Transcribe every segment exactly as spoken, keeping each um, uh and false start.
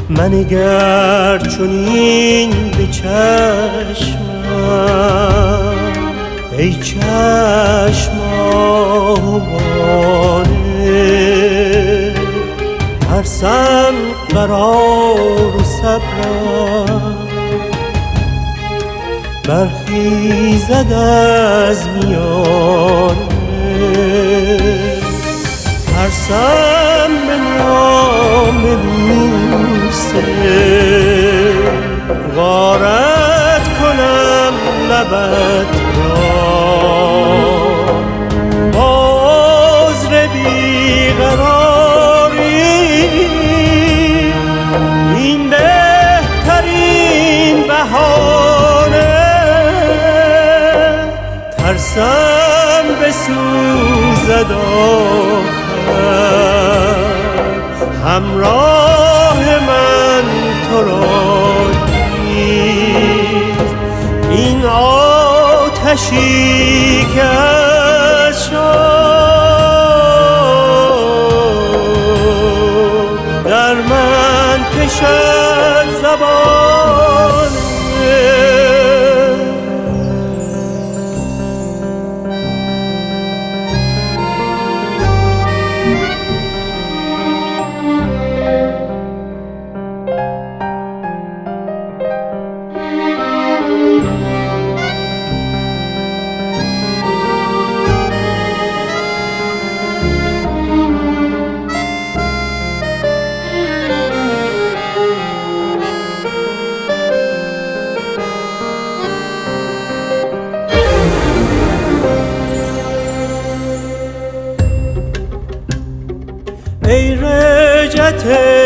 منگر چنین به چشمم ای چشم آهوانه، ترسم قرار و صبرم برخیزد از میانه، ترسم به نام بوسه غارت کنم لبت را، عذر بیقراری این بهترین بهانه، ترسم بسوزد آخر همراه من تو را نیز، این آتشی که از شد در من کشد زبانه. ای رجعت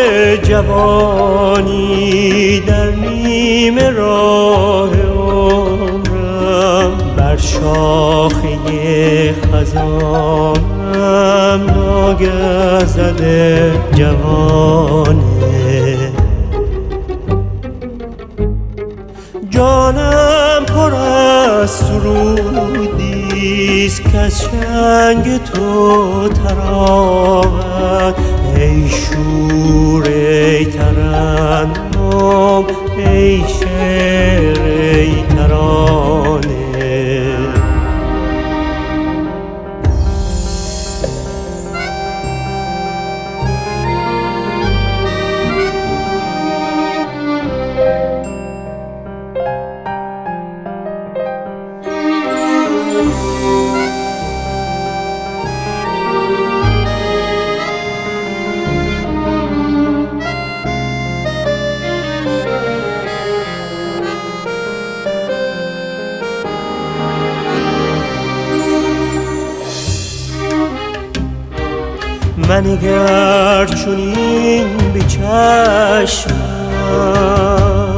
جوانی در نیمه راه عمرم، بر شاخه خزانم ناگه زده جوانه، جانم پر از سرودیست که از چنگ تو تراود، ای شور ای ترنم ای شعر ای ترانه، منگر چنین به چشمم